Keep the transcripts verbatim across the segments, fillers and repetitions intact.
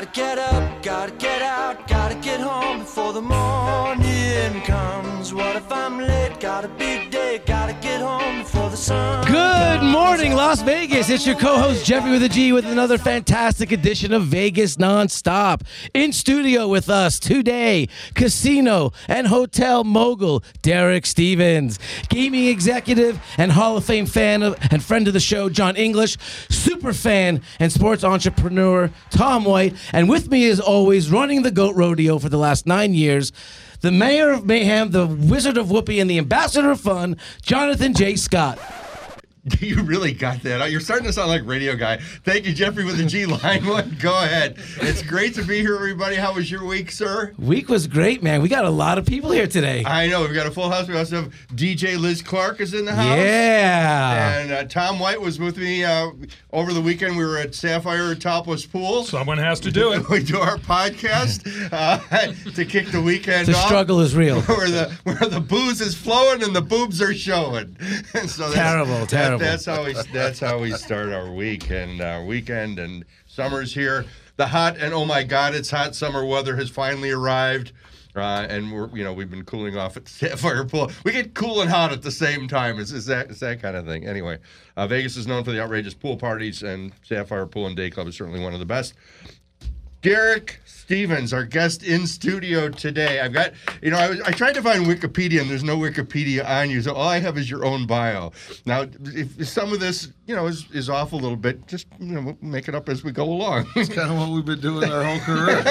Gotta get up, gotta get out, gotta get home before the morning comes. What if I'm late? Got a big day, gotta get home before the sun. Good morning, Las Vegas. It's your co-host, Jeffrey with a G, with another fantastic edition of Vegas Nonstop. In studio with us today, casino and hotel mogul, Derek Stevens. Gaming executive and Hall of Fame fan of, and friend of the show, John English. Super fan and sports entrepreneur, Tom White. And with me, as always, running the GOAT Rodeo for the last nine years, the mayor of mayhem, the wizard of whoopee, and the ambassador of fun, Jonathan J. Scott. You really got that. You're starting to sound like radio guy. Thank you, Jeffrey with the G. Line one. Go ahead. It's great to be here, everybody. How was your week, sir? Week was great, man. We got a lot of people here today. I know. We've got a full house. We also have D J Liz Clark is in the house. Yeah. And uh, Tom White was with me uh, over the weekend. We were at Sapphire Topless Pool. Someone has to do it. We do our podcast uh, to kick the weekend the off. The struggle is real. Where the where the booze is flowing and the boobs are showing. And so that's, terrible, terrible. That, that's how we that's how we start our week and our weekend, and summer's here. The hot and oh my God, it's hot summer weather has finally arrived, uh, and we're you know we've been cooling off at the Sapphire Pool. We get cool and hot at the same time. It's, it's that it's that kind of thing. Anyway, uh, Vegas is known for the outrageous pool parties, and Sapphire Pool and Day Club is certainly one of the best. Derek Stevens, our guest in studio today. I've got, you know, I, was, I tried to find Wikipedia, and there's no Wikipedia on you, so all I have is your own bio. Now, if, if some of this, you know, is, is off a little bit, just, you know, we'll make it up as we go along. It's kind of what we've been doing our whole career.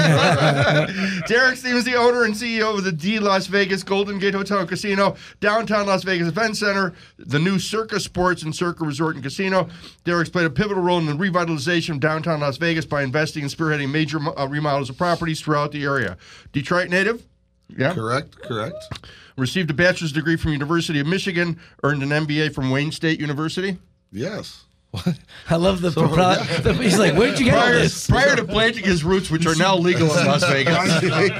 Derek Stevens, the owner and C E O of the D Las Vegas Golden Gate Hotel and Casino, downtown Las Vegas Event Center, the new Circa Sports and Circa Resort and Casino. Derek's played a pivotal role in the revitalization of downtown Las Vegas by investing and spearheading major uh, remodels of properties throughout the area. Detroit native? Yeah. Correct, correct. Received a bachelor's degree from University of Michigan, earned an M B A from Wayne State University. Yes. I love the, So, pro- yeah. the he's like, where'd you get all Prior, this? prior to planting his roots, which are now legal in Las Vegas.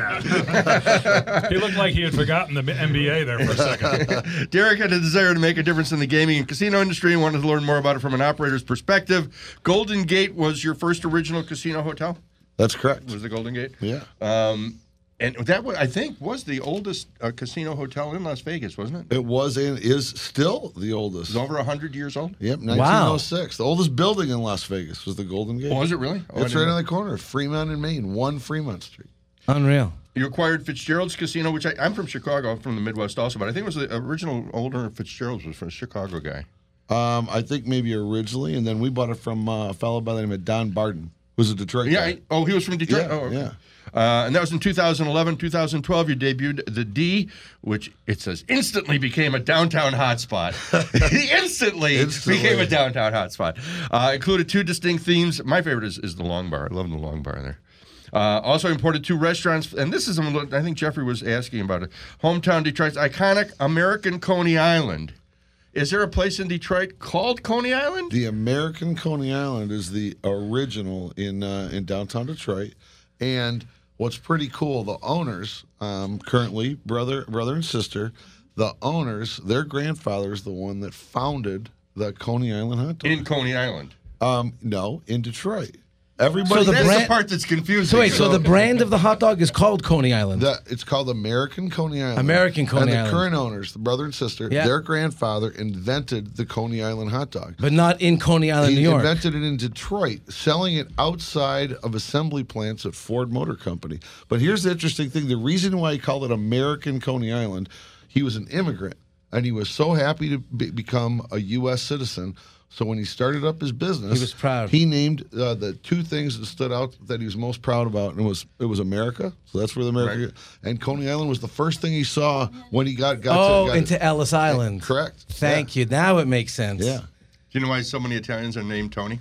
He looked like he had forgotten the M B A there for a second. Derek had a desire to make a difference in the gaming and casino industry and wanted to learn more about it from an operator's perspective. Golden Gate was your first original casino hotel? That's correct. Was the Golden Gate? Yeah. Um, and that, was, I think, was the oldest uh, casino hotel in Las Vegas, wasn't it? It was and is still the oldest. It's over one hundred years old? Yep, nineteen oh six. The oldest building in Las Vegas was the Golden Gate. Oh, was it really? Oh, it's right on the corner, Fremont and Main, one Fremont Street. Unreal. You acquired Fitzgerald's Casino, which I, I'm from Chicago. I'm from the Midwest also, but I think it was the original owner of Fitzgerald's was from a Chicago guy. Um, I think maybe originally, and then we bought it from uh, a fellow by the name of Don Barton, who's a Detroit Yeah. guy. I, oh, he was from Detroit? Yeah, oh, okay. yeah. Uh, and that was in two thousand eleven, two thousand twelve. You debuted the D, which it says instantly became a downtown hotspot. instantly, Instantly became a downtown hotspot. Uh, included two distinct themes. My favorite is, is the Long Bar. I love the Long Bar there. Uh, also imported two restaurants, and this is, I think Jeffrey was asking about it. Hometown Detroit's iconic American Coney Island. Is there a place in Detroit called Coney Island? The American Coney Island is the original in uh, in downtown Detroit, and what's pretty cool, the owners, um, currently brother brother and sister, the owners, their grandfather is the one that founded the Coney Island hot dog. In Coney Island. Um, no, in Detroit. Everybody. So the That's brand- the part that's confusing. So wait, so the brand of the hot dog is called Coney Island. The, it's called American Coney Island. American Coney and the Island. current owners, the brother and sister, Yeah. their grandfather invented the Coney Island hot dog. But not in Coney Island, He New York. invented it in Detroit, selling it outside of assembly plants at Ford Motor Company. But here's the interesting thing. The reason why he called it American Coney Island, he was an immigrant, and he was so happy to be- become a U S citizen. So when he started up his business, He was proud. He named uh, the two things that stood out that he was most proud about, and it was it was America. So that's where the America Right. and Coney Island was the first thing he saw when he got got oh, to got into Ellis Island. correct. Thank Yeah. you. Now it makes sense. Yeah. Do you know why so many Italians are named Tony?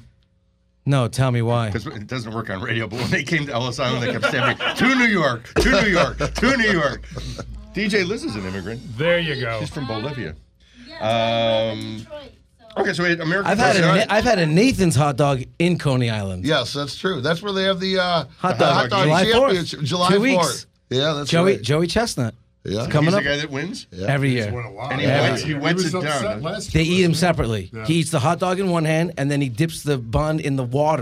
No, tell me why. Because it doesn't work on radio, but when they came to Ellis Island, they kept saying, to New York, to New York, to New York. D J Liz is an immigrant. There you go. She's from Bolivia. Um, okay, so we had American I've had a, President- Na- I've had a Nathan's hot dog in Coney Island. Yes, that's true. That's where they have the uh, Hot the dog, July championship, fourth. July Two weeks. fourth. Yeah, that's Joey right. Joey Chestnut. Yeah. It's coming He's up the guy that wins? Yeah. every year. And he Yeah. wets, he wets it down. They eat them separately. He eats the hot dog in one hand, and then he dips the bun in the water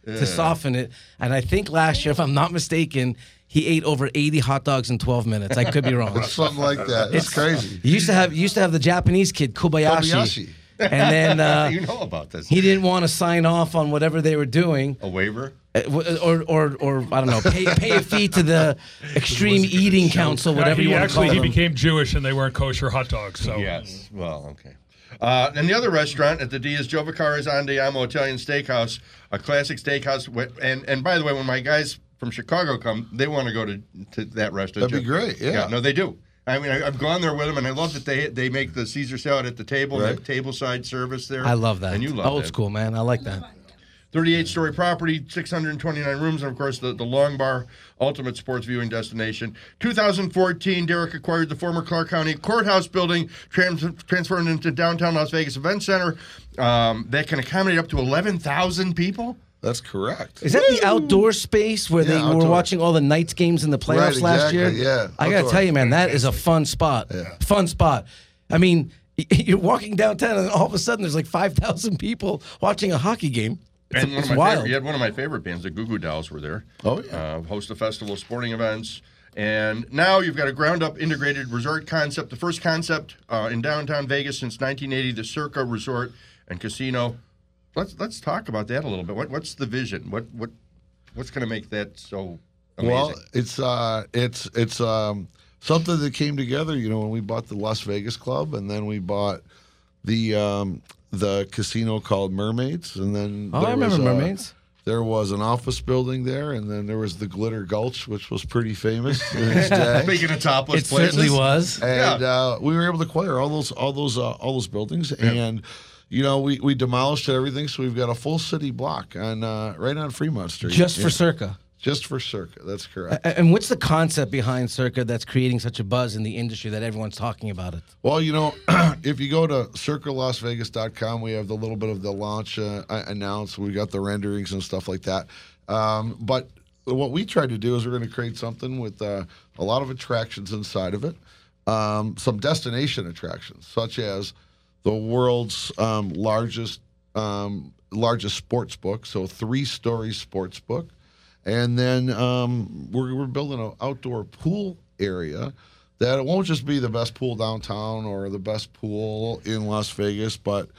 to soften it. And I think last year, if I'm not mistaken, he ate over eighty hot dogs in twelve minutes. I could be wrong. Something like that. It's crazy. You used to have you used to have the Japanese kid Kobayashi, Kobayashi. and then uh, you know about this. he didn't want to sign off on whatever they were doing, A waiver? uh, w- or or or I don't know, pay pay a fee to the Extreme Eating Council, Yeah, whatever he you want to call actually he them. became Jewish and they weren't kosher hot dogs. So Yes. Well, okay. Uh, and the other restaurant at the D is Joe Vicari's Andiamo Italian Steakhouse, a classic steakhouse. Wi- And and by the way, when my guys from Chicago come, they want to go to, to that restaurant. That'd be great, yeah. No, they do. I mean, I, I've gone there with them, and I love that they they make the Caesar salad at the table, and Right. they have table side service there. I love that. And you love old that. school, man. I like that. thirty-eight story property, six hundred twenty-nine rooms, and of course the, the Long Bar ultimate sports viewing destination. two thousand fourteen, Derek acquired the former Clark County Courthouse building, trans- transferred it into downtown Las Vegas Event Center um, that can accommodate up to eleven thousand people. That's correct. Is that the outdoor space where Yeah, they were outdoor. watching all the Knights games in the playoffs Right, last year? exactly, yeah. I gotta Outdoor. tell you, man, that is a fun spot. Fun spot. I mean, you're walking downtown, and all of a sudden, there's like five thousand people watching a hockey game. It's, And one it's of my wild. favorite, you had one of my favorite bands, the Goo Goo Dolls, were there. Oh, yeah. Uh, host a festival, sporting events. And now you've got a ground-up integrated resort concept, the first concept uh, in downtown Vegas since nineteen eighty, the Circa Resort and Casino. Let's let's talk about that a little bit. What what's the vision? What what what's going to make that so amazing? Well, it's uh, it's it's um, something that came together. You know, when we bought the Las Vegas Club, and then we bought the um, the casino called Mermaids, and then Oh, there I remember was, uh, Mermaids. There was an office building there, and then there was the Glitter Gulch, which was pretty famous in its day. Speaking of topless It places, certainly was. And Yeah. uh, we were able to acquire all those all those uh, all those buildings, and you know we, we demolished everything, so we've got a full city block on uh, right on Fremont Street, Just for Yeah. Circa. just for Circa. That's correct. A- And what's the concept behind Circa that's creating such a buzz in the industry that everyone's talking about it? Well, you know, if you go to circa las vegas dot com, we have the little bit of the launch uh, announced. We got the renderings and stuff like that. Um, but what we tried to do is we're going to create something with uh, a lot of attractions inside of it, um, some destination attractions, such as the world's um, largest um, largest sports book, so three-story sports book. And then um, we're, we're building an outdoor pool area that it won't just be the best pool downtown or the best pool in Las Vegas, but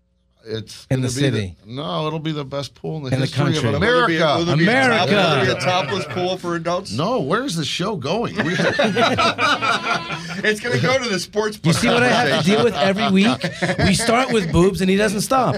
it's In gonna the be city. no, it'll be the best pool in the In the history country. of Will Will there be a- America. will there be a top- America. will there be a topless pool for adults? No, where's the show going? We, It's going to go to the sports book. You see what I have to deal with every week? We start with boobs, and he doesn't stop.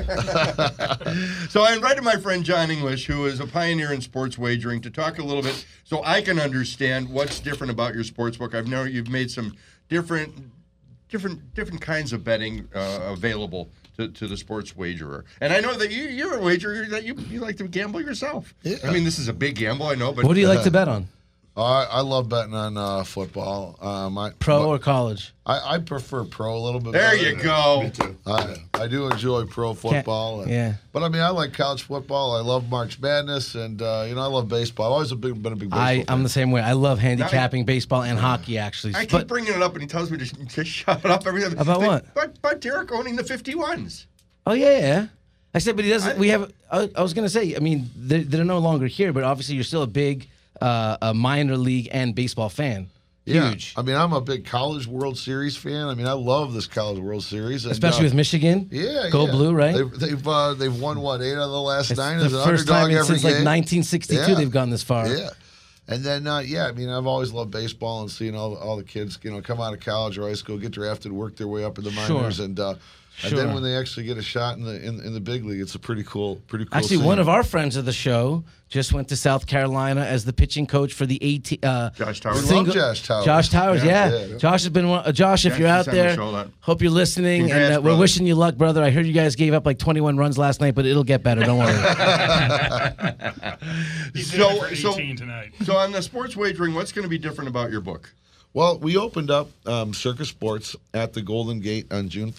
So I invited my friend John English, who is a pioneer in sports wagering, to talk a little bit so I can understand what's different about your sports book. I've known you've made some different, different, different kinds of betting uh, available to, to the sports wagerer. And I know that you, you're a wagerer that you, you like to gamble yourself. Yeah. I mean, this is a big gamble, I know, but What do you like to bet on? I, I love betting on uh, football. Um, I, Pro but or college? I, I prefer pro a little bit. there better. you go. I, I do enjoy pro football. and- yeah. But I mean, I like college football. I love March Madness, and uh, you know, I love baseball. I've always been, been a big baseball I, fan. I'm the same way. I love handicapping baseball and hockey, actually. I keep But bringing it up, and he tells me to, sh- to shut up every time. About what? But, but Derek owning the fifty-ones. oh yeah, yeah. I said, but he doesn't. We have. I, I was gonna say. I mean, they're, they're no longer here, but obviously you're still a big uh, a minor league and baseball fan. Yeah. Huge, I mean, I'm a big College World Series fan. I mean, I love this College World Series, and, especially uh, with Michigan. yeah, Go yeah. Blue, right? They've they've, uh, they've won what eight out of the last It's nine the as an first underdog time every since like game. nineteen sixty-two Yeah. they've gone this far. Yeah. And then, uh, yeah, I mean, I've always loved baseball and seeing all all the kids, you know, come out of college or high school, get drafted, work their way up in the minors, Sure. and uh, and Sure. then when they actually get a shot in the in, in the big league, it's a pretty cool, pretty cool. Actually, scene. one of our friends of the show just went to South Carolina as the pitching coach for the eighteen. Uh, Josh Towers. We love single- Josh Towers. Josh Towers, yeah. Yeah, yeah. Josh has been one. Uh, Josh, if Yeah, you're he out sent me there, a show that. hope you're listening, Congrats, and uh, we're brother. wishing you luck, brother. I heard you guys gave up like twenty-one runs last night, but it'll get better. Don't worry. He's So- in it for so- eighteen tonight. So on the sports wagering, what's going to be different about your book? Well, we opened up um, Circus Sports at the Golden Gate on June first.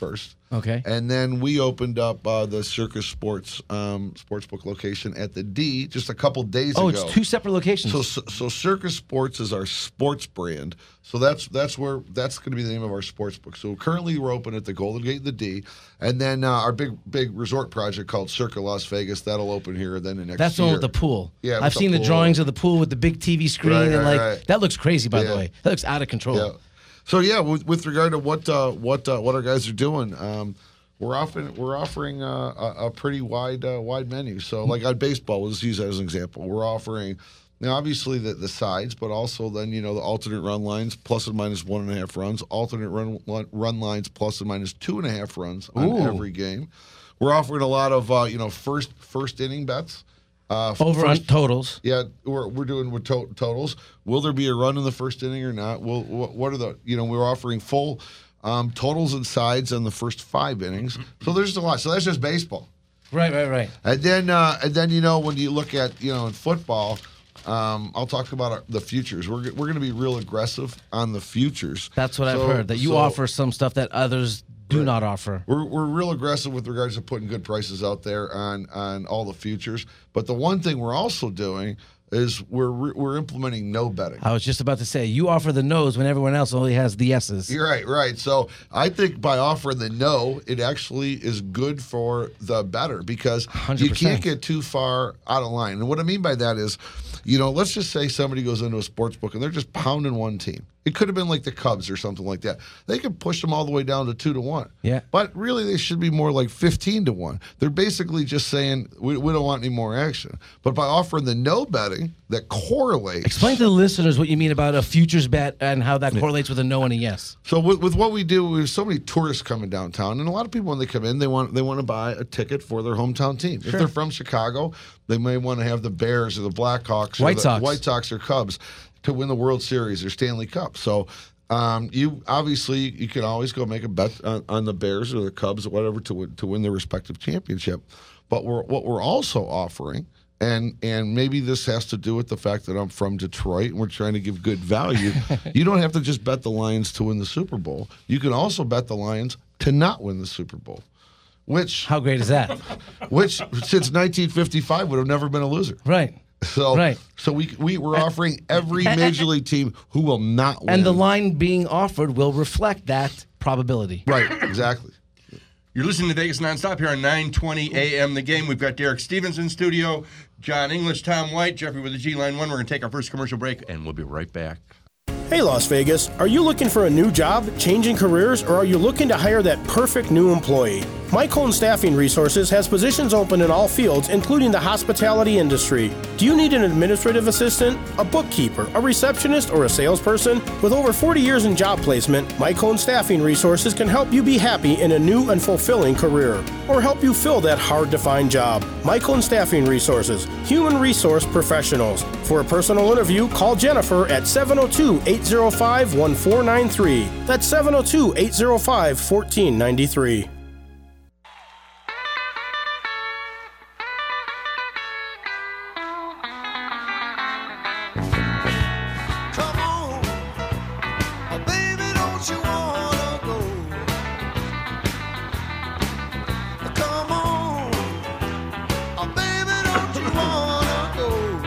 Okay. And then we opened up uh, the Circus Sports um, Sportsbook location at the D just a couple days Oh, ago. it's two separate locations. So, so, so Circus Sports is our sports brand. So that's that's where that's going to be the name of our sports book. So currently we're open at the Golden Gate, the D, and then uh, our big big resort project called Circa Las Vegas that'll open here then the next That's the year. one with the pool. Yeah, with I've the seen the pool. drawings of the pool with the big T V screen Right, and right, like right. that looks crazy. By Yeah. the way, that looks out of control. Yeah. So yeah, with, with regard to what uh, what uh, what our guys are doing, um, we're offering we're offering uh, a, a pretty wide uh, wide menu. So like on baseball, let's use that as an example. We're offering. Now, obviously, the, the sides, but also then, you know, the alternate run lines, plus and minus one and a half runs, alternate run run lines, plus and minus two and a half runs on Ooh. every game. We're offering a lot of, uh, you know, first first inning bets. Uh, Over on first, totals. Yeah, we're, we're doing with to- totals. Will there be a run in the first inning or not? Will what, what are the, you know, we're offering full um, totals and sides on the first five innings. So there's a lot. So that's just baseball. Right, right, right. And then, uh, and then, you know, when you look at, you know, in football, um, I'll talk about our, the futures. We're we're going to be real aggressive on the futures. That's what So- I've heard. That you so offer some stuff that others do Right. not offer. We're we're real aggressive with regards to putting good prices out there on on all the futures. But the one thing we're also doing is we're re- we're implementing no betting. I was just about to say you offer the no's when everyone else only has the yeses. You're right, right. So I think by offering the no, it actually is good for the better because one hundred you percent. can't get too far out of line. And what I mean by that is, you know, let's just say somebody goes into a sports book and they're just pounding one team. It could have been like the Cubs or something like that. They could push them all the way down to two to one. Yeah. But really, they should be more like fifteen to one. They're basically just saying we, we don't want any more action. But by offering the no betting that correlates. Explain to the listeners what you mean about a futures bet and how that correlates with a no and a yes. So with, with what we do, we have so many tourists coming downtown, and a lot of people when they come in, they want they want to buy a ticket for their hometown team. If they're from Chicago, they may want to have the Bears or the Blackhawks or White the Sox. White Sox or Cubs to win the World Series or Stanley Cup. So um, you obviously you can always go make a bet on, on the Bears or the Cubs or whatever to win, to win their respective championship. But we're, what we're also offering. And and maybe this has to do with the fact that I'm from Detroit and we're trying to give good value. You don't have to just bet the Lions to win the Super Bowl. You can also bet the Lions to not win the Super Bowl, which How great is that? which since nineteen fifty-five would have never been a loser. Right. So Right. so we we we're offering every major league team who will not win. And the line being offered will reflect that probability. right, exactly. You're listening to Vegas Nonstop here on nine twenty A M The Game. We've got Derek Stevens in studio, John English, Tom White, Jeffrey with the G Line one. We're going to take our first commercial break, and we'll be right back. Hey Las Vegas, are you looking for a new job, changing careers, or are you looking to hire that perfect new employee? Mike Holn Staffing Resources has positions open in all fields, including the hospitality industry. Do you need an administrative assistant, a bookkeeper, a receptionist, or a salesperson? With over forty years in job placement, Mike Holn Staffing Resources can help you be happy in a new and fulfilling career, or help you fill that hard-to-find job. Mike Holn Staffing Resources, human resource professionals. For a personal interview, call Jennifer at seven oh two, eight oh five, one four nine three. That's seven oh two, eight oh five, one four nine three. Come on, oh, baby, don't you wanna go? Come on, oh, baby, don't you wanna go?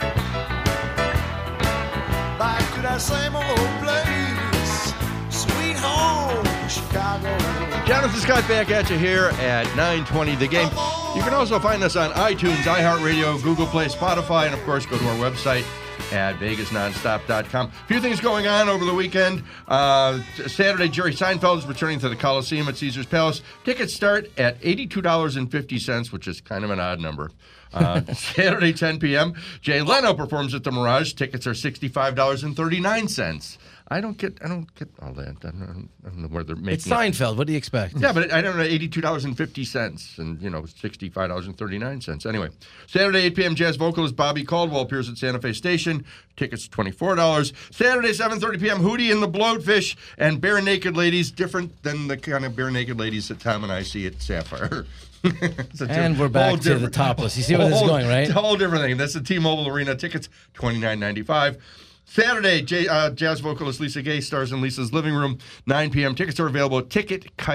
Back to that same old place, sweet home, Chicago. Jonathan Scott back at you here at nine twenty The Game. You can also find us on iTunes, iHeartRadio, Google Play, Spotify, and of course go to our website at vegas nonstop dot com. A few things going on over the weekend. Uh, Saturday, Jerry Seinfeld is returning to the Coliseum at Caesars Palace. Tickets start at eighty-two dollars and fifty cents, which is kind of an odd number. Uh, Saturday, ten p.m., Jay Leno performs at the Mirage. Tickets are sixty-five dollars and thirty-nine cents. I don't get, I don't get all that. I don't, I don't know where they're making It's it. Seinfeld. What do you expect? Yeah, but I don't know, eighty-two dollars and fifty cents and, you know, sixty-five dollars and thirty-nine cents. Anyway, Saturday, eight p.m., jazz vocalist Bobby Caldwell appears at Santa Fe Station. Tickets twenty-four dollars. Saturday, seven thirty p.m., Hootie and the Bloatfish and Bare Naked Ladies, different than the kind of Bare Naked Ladies that Tom and I see at Sapphire. And we're back to the topless. You see where this is whole- going, right? It's a whole different thing. That's the T-Mobile Arena. Tickets, twenty-nine ninety-five. Saturday, J, uh, jazz vocalist Lisa Gay stars in Lisa's Living Room, nine p.m. Tickets are available at ticket kite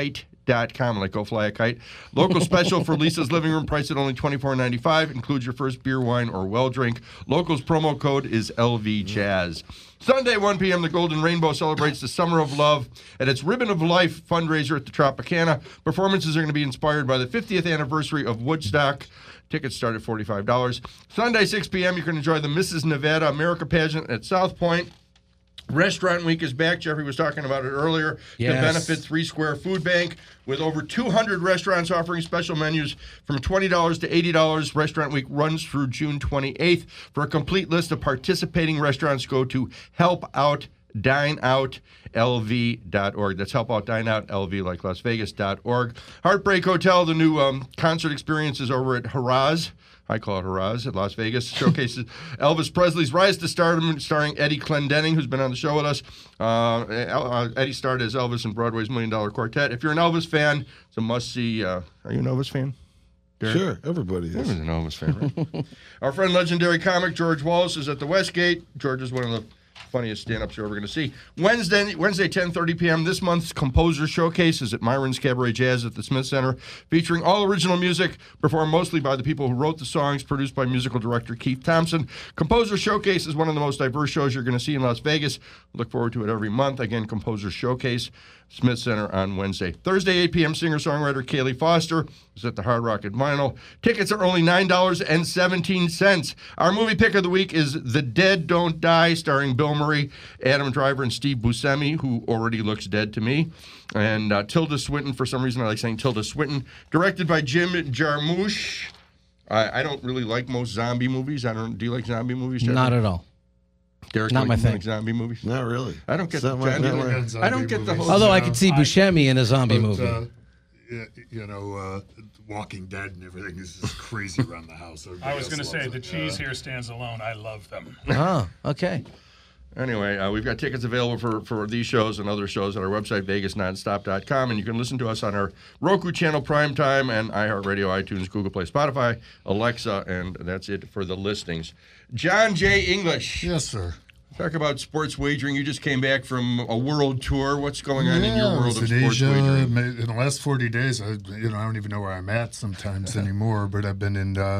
dot com. Like go fly a kite. Local special for Lisa's Living Room, priced at only twenty-four ninety-five. Includes your first beer, wine, or well drink. Local's promo code is L V Jazz. Sunday, one p.m., the Golden Rainbow celebrates the Summer of Love at its Ribbon of Life fundraiser at the Tropicana. Performances are going to be inspired by the fiftieth anniversary of Woodstock. Tickets start at forty-five dollars. Sunday, six p.m., you can enjoy the Missus Nevada America pageant at South Point. Restaurant Week is back. Jeffrey was talking about it earlier. Yes. To benefit Three Square Food Bank, with over two hundred restaurants offering special menus from twenty dollars to eighty dollars. Restaurant Week runs through June twenty-eighth. For a complete list of participating restaurants, go to help out dine out L V dot org. That's help out dine out L V like Las Vegas dot org. Heartbreak Hotel, the new um, concert experience is over at Haraz. I call it Haraz at Las Vegas. Showcases Elvis Presley's rise to stardom, starring Eddie Clendenning, who's been on the show with us. Uh, uh, Eddie starred as Elvis in Broadway's Million Dollar Quartet. If you're an Elvis fan, it's a must-see. Uh, are you an Elvis fan? Derek? Sure, everybody is. Everyone's an Elvis fan, right? Our friend, legendary comic George Wallace, is at the Westgate. George is one of the funniest stand-ups you're ever going to see. Wednesday, Wednesday, ten thirty p.m., this month's Composer Showcase is at Myron's Cabaret Jazz at the Smith Center, featuring all original music performed mostly by the people who wrote the songs, produced by musical director Keith Thompson. Composer Showcase is one of the most diverse shows you're going to see in Las Vegas. Look forward to it every month. Again, Composer Showcase, Smith Center on Wednesday. Thursday, eight p.m., singer-songwriter Kaylee Foster is at the Hard Rock at Vinyl. Tickets are only nine dollars and seventeen cents. Our movie pick of the week is The Dead Don't Die, starring Bill Murray, Adam Driver, and Steve Buscemi, who already looks dead to me. And uh, Tilda Swinton, for some reason I like saying Tilda Swinton. Directed by Jim Jarmusch. I, I don't really like most zombie movies. I don't. Do you like zombie movies, Jeff? Not at all. Derek, Not like, my you thing. Like zombie movies? Not really. I don't get It's not my John, thing. you like- Zombie I don't get the movies. whole. Although I know, could see I- Buscemi in a zombie But, movie. uh, y- you know, uh, Walking Dead and everything is just crazy around the house. Everybody I was else going to say, loves the it. cheese Yeah. here stands alone. I love them. Oh, okay. Anyway, uh, we've got tickets available for, for these shows and other shows at our website, vegas nonstop dot com, and you can listen to us on our Roku channel, Primetime, and iHeartRadio, iTunes, Google Play, Spotify, Alexa, and that's it for the listings. John J. English. Yes, sir. Talk about sports wagering. You just came back from a world tour. What's going on yeah, in your I world was of in sports Asia. wagering? ma- In the last forty days, I, you know, I don't even know where I'm at sometimes anymore. But I've been in, uh,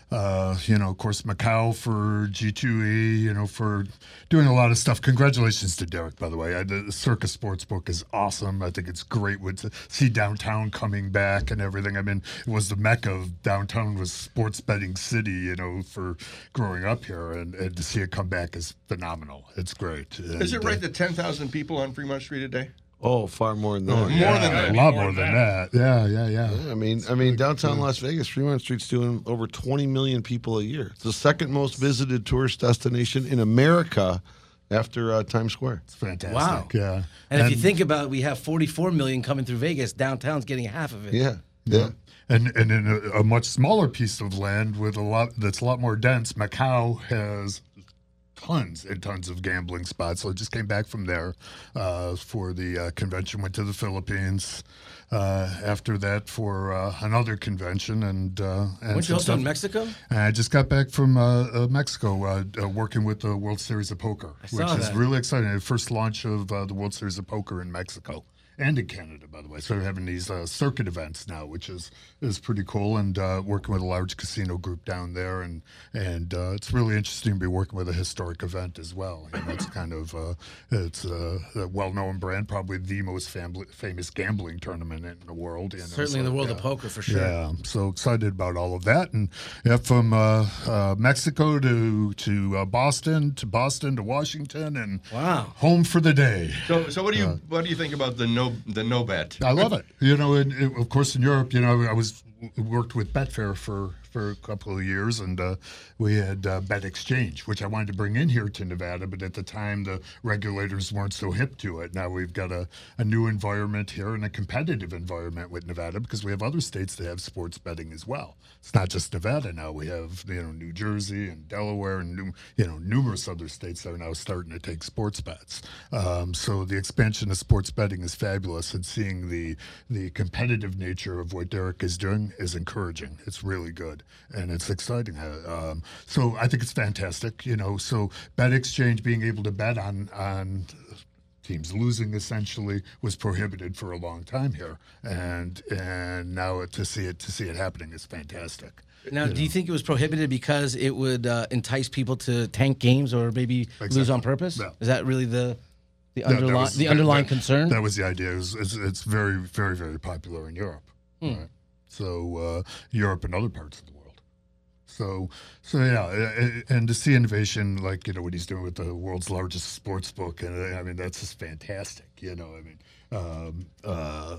uh, you know, of course, Macau for G two E. You know, for doing a lot of stuff. Congratulations to Derek, by the way. I, the Circus Sportsbook is awesome. I think it's great with to see downtown coming back and everything. I mean, it was the mecca of downtown was sports betting city. You know, for growing up here, and, and to see it come back is phenomenal. It's great. Is it And, right uh, that ten thousand people on Fremont Street a day? Oh, far more than that. More than that. A lot More more than than that. Yeah, yeah, yeah. Yeah, I mean, I mean, downtown Las Vegas, Fremont Street's doing over twenty million people a year. It's the second most visited tourist destination in America after uh, Times Square. It's fantastic. Wow. Yeah. And, if you think about it, we have forty-four million coming through Vegas. Downtown's getting half of it. Yeah, yeah. And and in a, a much smaller piece of land with a lot that's a lot more dense, Macau has tons and tons of gambling spots. So I just came back from there uh, for the uh, convention. Went to the Philippines. Uh, after that, for uh, another convention, and uh, and Weren't you some also in stuff. Mexico? And I just got back from uh, uh, Mexico, uh, uh, working with the World Series of Poker, saw which is that. really exciting. The first launch of uh, the World Series of Poker in Mexico and in Canada, by the way. So we're having these uh, circuit events now, which is is pretty cool. And uh, working with a large casino group down there, and and uh, it's really interesting to be working with a historic event as well. You know, it's kind of uh, it's uh, a well-known brand, probably the most family, famous gambling tournament in the world. You know, Certainly in so, the world yeah. of poker, for sure. Yeah, I'm so excited about all of that, and yeah, from uh, uh, Mexico to to uh, Boston, to Boston to Washington, and Wow. home for the day. So, so what do you what do you think about the no the no bet? I love it. You know, and, and of course in Europe, you know, I was worked with Betfair for for a couple of years, and uh, we had uh, Bet Exchange, which I wanted to bring in here to Nevada, but at the time the regulators weren't so hip to it. Now we've got a, a new environment here and a competitive environment with Nevada because we have other states that have sports betting as well. It's not just Nevada now. We have, you know, New Jersey and Delaware and, new, you know, numerous other states that are now starting to take sports bets. Um, so the expansion of sports betting is fabulous, and seeing the the competitive nature of what Derek is doing is encouraging. It's really good, and it's exciting. Uh, um, so I think it's fantastic, you know. So Bet Exchange being able to bet on on teams losing essentially was prohibited for a long time here, and and now to see it to see it happening is fantastic. Now, do you think it was prohibited because it would uh, entice people to tank games or maybe Exactly. lose on purpose? Yeah. Is that really the the That- that underlying was- the that- underlying that- concern? That was the idea. It was, it's, it's very, very, very popular in Europe. Right? So uh, Europe and other parts of the world. So, so yeah, a- a- and to see innovation like you know what he's doing with the world's largest sports book, and uh, I mean that's just fantastic. You know, I mean, um, uh,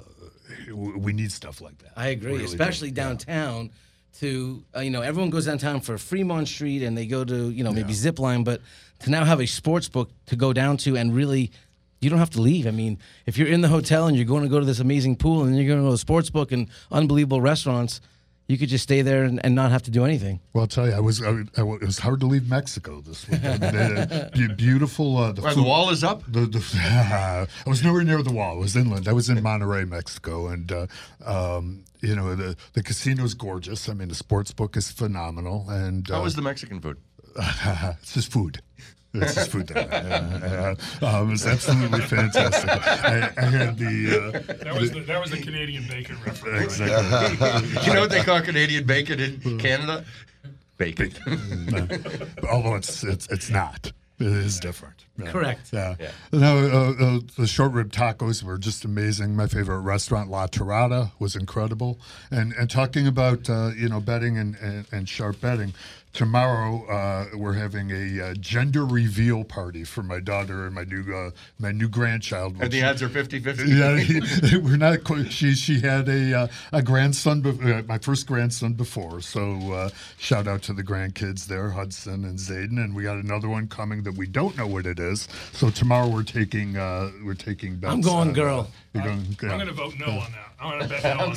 w- we need stuff like that. I agree, We really do. especially Yeah. downtown. To uh, you know, everyone goes downtown for Fremont Street and they go to you know maybe zip line, but to now have a sports book to go down to and really, you don't have to leave. I mean, if you're in the hotel and you're going to go to this amazing pool and then you're going to go to the sports book and unbelievable restaurants, you could just stay there and, and not have to do anything. Well, I'll tell you, I was I, I, it was hard to leave Mexico this week. I mean, uh, be- beautiful. Uh, the, Why, the food- wall is up? The, the, I was nowhere near the wall. I was inland. I was in Monterrey, Mexico, and uh, um, you know the the casino's gorgeous. I mean, the sports book is phenomenal, and uh, How was the Mexican food? it's just food. It's just food there. Uh, uh, um, it was absolutely fantastic. I, I had the. Uh, That was the, that was the Canadian bacon reference. right? exactly. You know what they call Canadian bacon in Canada? Bacon. Although it's it's it's not. It is different. Yeah. Correct. Yeah. No, uh, uh, the short rib tacos were just amazing. My favorite restaurant, La Tirada, was incredible. And and talking about uh, you know betting and, and, and sharp betting, tomorrow uh, we're having a uh, gender reveal party for my daughter and my new uh, my new grandchild. And the which- odds are fifty-fifty. yeah, he- we're not. Quite, she she had a uh, a grandson, be- uh, my first grandson before. So uh, shout out to the grandkids there, Hudson and Zayden, and we got another one coming that we don't know what it is. So tomorrow we're taking uh, we're taking bets. I'm going on, girl. Uh, you're going, I'm yeah. going to vote no on that. I'm going to bet no on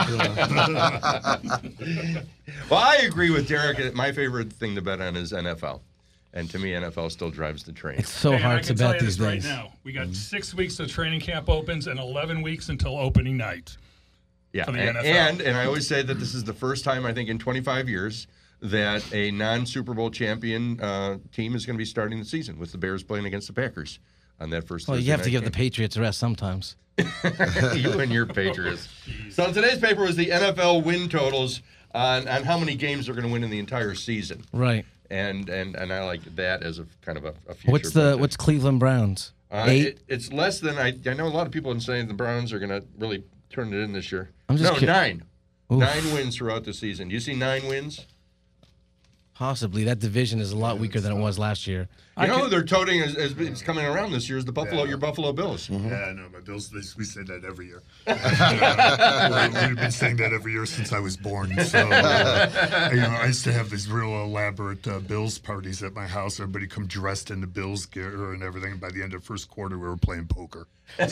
that one. Well, I agree with Derek. My favorite thing to bet on is N F L. And to me, N F L still drives the train. It's so Hey, and I hard to can tell bet you these this days. right now. We got six weeks till training camp opens and eleven weeks until opening night. Yeah, for the and, N F L. and and I always say that this is the first time I think in twenty-five years that a non-Super Bowl champion uh, team is going to be starting the season with the Bears playing against the Packers on that first. Well, you Thursday have to night give the game. Patriots a rest sometimes. You and your Patriots. So today's paper was the N F L win totals on, on how many games they're going to win in the entire season, Right. and and and I like that as a kind of a, a future. What's the bet. what's Cleveland Browns? Uh, Eight. it, it's less than I. I know a lot of people are saying the Browns are going to really turn it in this year. I'm just no cu- nine, Oof. nine wins throughout the season. Do you see nine wins? Possibly that division is a lot weaker than it was last year. You know who they're toting as, as it's coming around this year is the Buffalo, your Buffalo Bills. Yeah, I know. My Bills, they, we say that every year. We- We've been saying that every year since I was born. So, uh, you know, I used to have these real elaborate uh, Bills parties at my house. Everybody come dressed in the Bills gear and everything. By the end of first quarter, we were playing poker.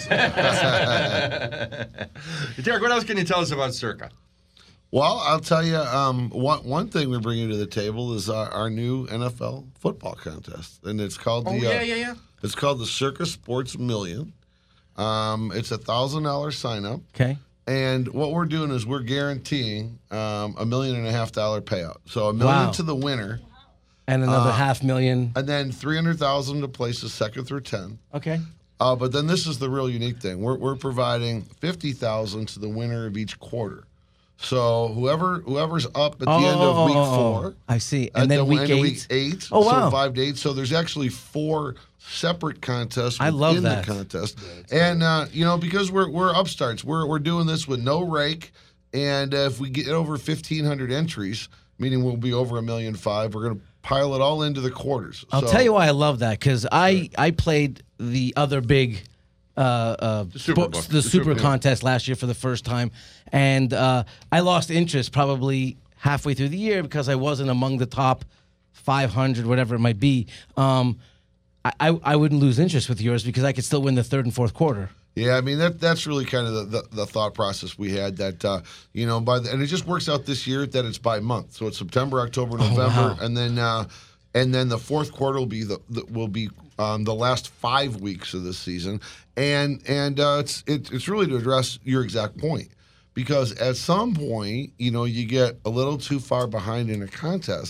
Derek, what else can you tell us about Circa? Well, I'll tell you, um, one one thing we're bringing to the table is our, our new N F L football contest, and it's called the Oh, yeah, uh, yeah, yeah. It's called the Circa Sports Million. Um, it's a thousand dollar sign up, Okay. and what we're doing is we're guaranteeing um, a million and a half dollar payout. So a million Wow. to the winner, And another half million. and then three hundred thousand to places second through ten. Okay. Uh, but then this is the real unique thing. We're we're providing fifty thousand to the winner of each quarter. So whoever whoever's up at the end of week four, I see. at And then the week end of eight. week eight, Oh, wow. so five to eight. So there's actually four separate contests I love within that. the contest. And uh, you know, because we're we're upstarts, we're we're doing this with no rake. And uh, if we get over fifteen hundred entries, meaning we'll be over a million five, we're gonna pile it all into the quarters. I'll So- tell you why I love that because I I played the other big uh, uh, Super sports- Book. the, The super, Super Book. contest last year for the first time, and uh, I lost interest probably halfway through the year because I wasn't among the top five hundred, whatever it might be. Um, I, I I wouldn't lose interest with yours because I could still win the third and fourth quarter. Yeah, I mean that that's really kind of the, the, the thought process we had that uh, you know by the, and it just works out this year that it's by month, so it's September, October, November, wow. and then uh, and then the fourth quarter will be the, the will be um, the last five weeks of this season, and and uh, it's it, it's really to address your exact point because at some point you know you get a little too far behind in a contest.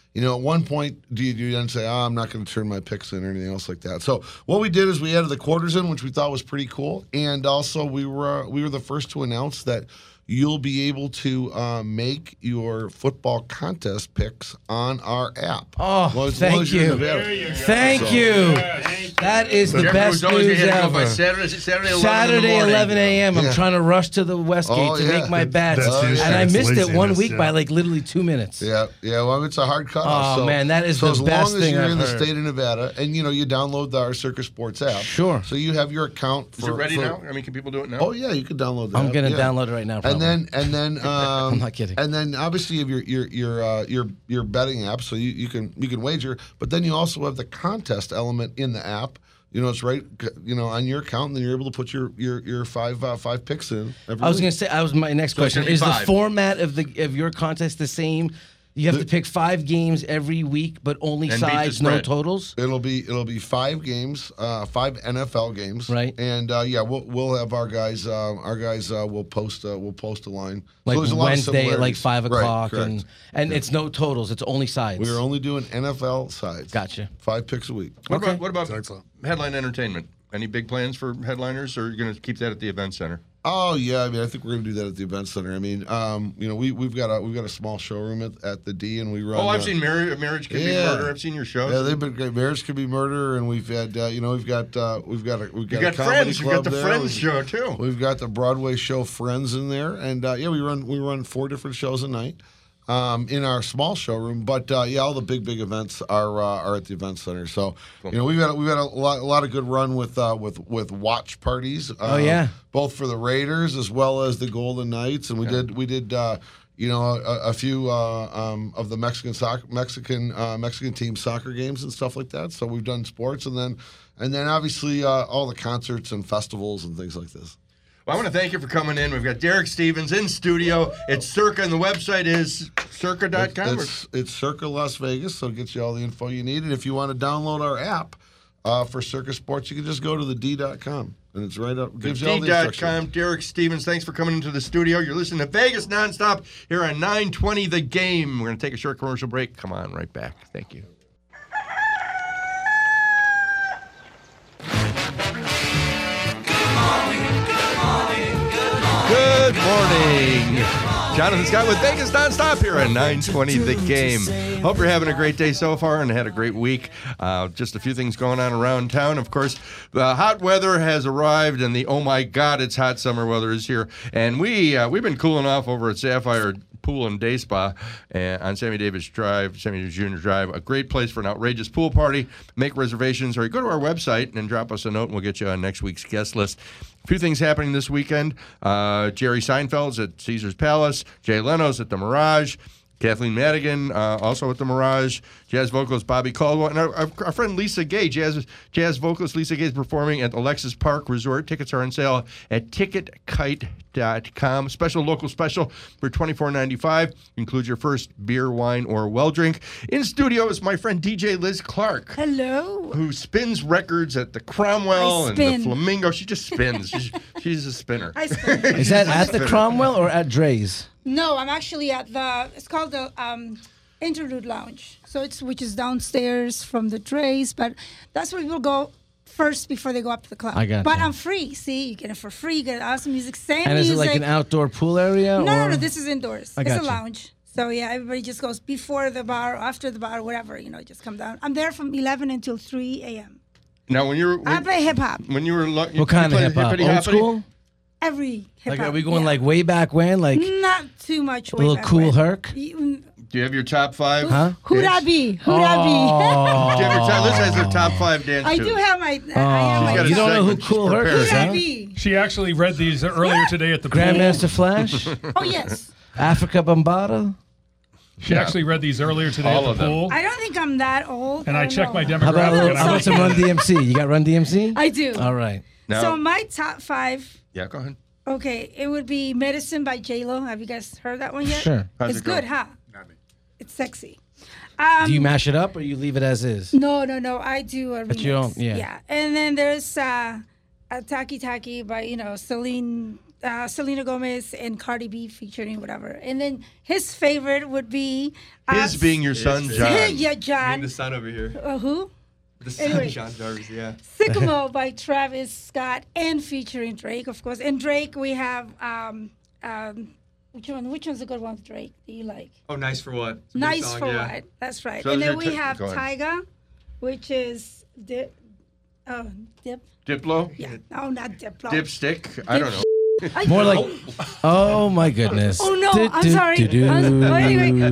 You know, at one point, do you, do you then say, oh, I'm not going to turn my picks in or anything else like that? So what we did is we added the quarters in, which we thought was pretty cool. And also we were uh, we were the first to announce that you'll be able to uh, make your football contest picks on our app. Oh, Well, as long thank as you're in you. Nevada. Thank So- you. That is the Jeffrey best was always news gonna have to go by ever. Saturday, Saturday, eleven in the Saturday, morning. eleven a.m. I'm Yeah. trying to rush to the Westgate Oh, to yeah. make my bets, That's usually and I it's missed it one laziness, week yeah. by like literally two minutes. Yeah, yeah. Well, it's a hard cutoff. Oh, so, man, that is so the as best long as thing you're I've in the heard. state of Nevada, and you know, you download the our Circus Sports app. Sure. So you have your account. For, Is it ready for- now? I mean, can people do it now? Oh yeah, you can download that. I'm gonna yeah. download it right now. Probably. And then and then um, I'm not kidding. And then obviously you have your your your uh, your your betting app, so you, you can you can wager. But then you also have the contest element in the app. You know, it's right. You know, on your account, and then you're able to put your your your five uh, five picks in. Every I was week. gonna say, I was my next So it's question. gonna be Is the five. format of the of your contest the same? You have to pick five games every week, but only And beat the sides, no spread. totals. It'll be it'll be five games, uh, five N F L games, Right. And uh, yeah, we'll we'll have our guys. Uh, our guys uh, will post uh, we'll post a line. Like so there's a lot of Wednesday at like similarities. five Right, o'clock, correct. and and it's no totals. It's only sides. We are only doing N F L sides. Gotcha. Five picks a week. What Okay. about what about Excellent. headline entertainment? Any big plans for headliners, or are you going to keep that at the event center? Oh yeah, I mean I think we're gonna do that at the event center. I mean, um, you know, we we've got a we've got a small showroom at, at the D, and we run. Oh, I've uh, seen Marriage, Marriage Can Be yeah. Murder. I've seen your shows. Yeah, they've been great. Marriage Could Be Murder, and we've had uh, you know we've got uh, we've got a we've got, you got a comedy Friends. You club got the there. Friends We've- show too. We've got the Broadway show Friends in there, and uh, yeah, we run we run four different shows a night um, in our small showroom. But uh, yeah, all the big big events are uh, are at the event center. So you know we've got we've got a lot, a lot of good run with uh, with with watch parties. Oh, um, yeah. both for the Raiders as well as the Golden Knights, and we did we did. Uh, you know, a, a few uh, um, of the Mexican soccer, Mexican uh, Mexican team soccer games and stuff like that. So we've done sports, and then and then obviously uh, all the concerts and festivals and things like this. Well, I want to thank you for coming in. We've got Derek Stevens in studio. It's Circa, and the website is circa dot com. It's, it's Circa Las Vegas, so it gets you all the info you need. And if you want to download our app uh, for Circa Sports, you can just go to the D dot com, and it's right up. Gives you all the D dot instructions. com. Derek Stevens, thanks for coming into the studio. You're listening to Vegas Nonstop here on nine twenty The Game. We're going to take a short commercial break. Come on, right back. Thank you. Good morning. Jonathan Scott with Vegas Nonstop here on nine twenty The Game. Hope you're having a great day so far and had a great week. Uh, just a few things going on around town. Of course, the hot weather has arrived, and the oh my God, it's hot summer weather is here. And we uh, we've been cooling off over at Sapphire Pool and Day Spa uh, on Sammy Davis Drive, Sammy Davis Junior Drive. A great place for an outrageous pool party. Make reservations, or you go to our website and drop us a note, and we'll get you on next week's guest list. A few things happening this weekend. Uh, Jerry Seinfeld's at Caesar's Palace. Jay Leno's at the Mirage. Kathleen Madigan, uh, also at the Mirage. Jazz vocalist Bobby Caldwell. And our, our, our friend Lisa Gay, jazz, jazz vocalist Lisa Gay, is performing at the Lexus Park Resort. Tickets are on sale at ticket kite dot com. Special local special for twenty-four ninety-five. Includes your first beer, wine, or well drink. In studio is my friend D J Liz Clark. Hello. Who spins records at the Cromwell I and the spin. Flamingo. She just spins. she's, she's a spinner. I spin. Is that at the Cromwell or at Dre's? No, I'm actually at the. It's called the um, Interlude Lounge. So it's which is downstairs from the trays, but that's where people go first before they go up to the club. I got But you. I'm free. See, you get it for free. You get awesome music. Same And is music. it like an outdoor pool area? No, no, or? no. This is indoors. I it's got a you. lounge. So yeah, everybody just goes before the bar, after the bar, whatever. You know, just come down. I'm there from eleven until three a.m. Now, when you were I when, play hip hop. when you were lo- you What kind of played hip hop? hippity Old hoppity? school? Every hip Like, hop. are we going yeah. like way back when? Like Not too much. a little cool Herc? You- Do you have your top five? Huh? Who'd I be? Who'd I be? Oh. Do you have your top, Liz has her top five dance I tunes. do have my. I have She's my. got a You don't know who segment. Cool She's Herc prepared. is, Who'd I huh? be? She actually read these earlier today at the pool. Grandmaster Flash? Oh yes. Africa Bombata? She actually read these earlier today All at of the them. pool. I don't think I'm that old. And I don't checked know. my demographic. How about, a little, and how I about was some Run D M C? You got Run D M C? I do. All right. Now, So my top five. yeah, go ahead. Okay, it would be "Medicine" by J Lo. Have you guys heard that one yet? Sure. How's It's it go? good, huh? It's sexy. Um, Do you mash it up or you leave it as is? No, no, no. I do a remix. But you don't- yeah. Yeah, and then there's uh, a "Taki Taki" by you know Celine uh, Selena Gomez and Cardi B featuring whatever. And then his favorite would be uh, His being your son, John. yeah, Me John. and the son over here. Uh, who? The son, Anyway. John Jarvis, yeah. Sycamore by Travis Scott and featuring Drake, of course. And Drake, we have um, um, which one? Which one's a good one with Drake that you like? Oh, Nice for What? It's a good Nice song, for yeah. What? That's right. So and is then your we t- have go ahead. Tyga, which is dip. Oh, dip. Diplo? Yeah. No, not Diplo. Dipstick? I don't know. I- More like, oh my goodness. Oh no! Do, I'm do, sorry. do, do. I'm, oh,